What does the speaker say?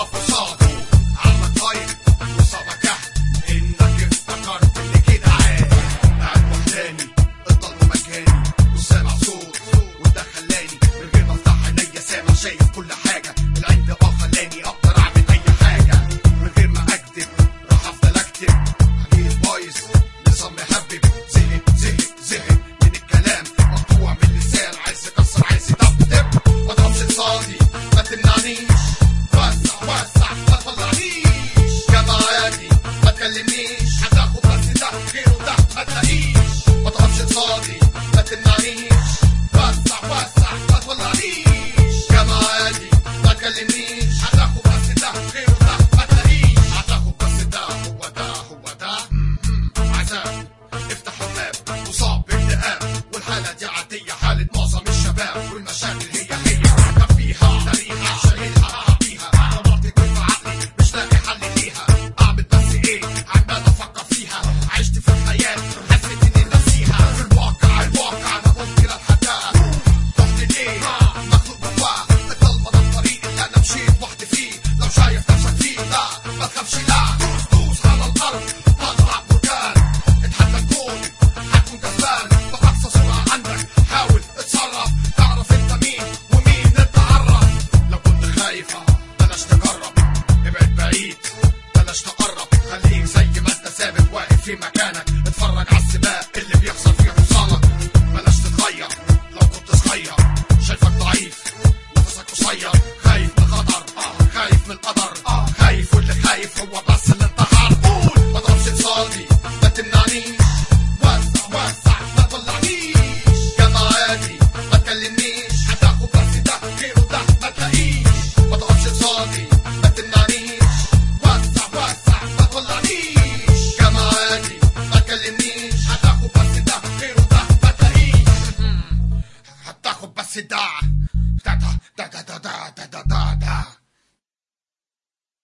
تقف قصاده عمك طيب وصابك جهل انك افتكرت ان كده عادي. قاعد وحداني الضلمه مكاني وسامع صوت وده خلاني من غير ما افتح عينيا سامع شايف كل حاجه. العند خلاني اقدر اعمل اي حاجه من غير ما اكذب. راح افضل اكتب عجيب بايظ نظام مهبب. زهق من الكلام مقطوع من اللسان عايز يكسر عايز يدبدب. ما تقفش قصادي ما تمنعنيش وسع ما تطلعنيش. جماعاتي ما تكلمنيش هتاخد بس ده غيره ده ما تلاقيش. ما تقفش قصادي ما تمنعنيش وسع ما تطلعنيش. جماعاتي ما تكلمنيش هتاخد بس ده غيره ده ما تلاقيش. هتاخد بس ده هو ده عذاب. افتح الباب مصاب باكتئاب والحالة دي عادية حالة معظم الشباب. والمشاكل هي كان فيها تاريخها شايلها بيها. انا مرضي كيف عقلي مش لاقي حل ليها. اعمل بس ايه عمال افكر فيها. عشت في الحياة حسيت اني ناسيها. في الواقع انا ممكن اتحداه. رحت ليه مخلوق جواه الضلمة ده الطريق اللي انا مشيت وحدي فيه. لو شايف نفسك فيه لا ما تخافش لا دوس على الارض هطلع بركان. اتحدى الكون هتكون كسبان بأقصى سرعة عندك. حاول اتصرف تعرف انت مين ومين نتعرف. لو كنت خايف بلاش تجرب ابعد بعيد بلاش تقرب. خليك زي ما انت ثابت واقف في مكانك.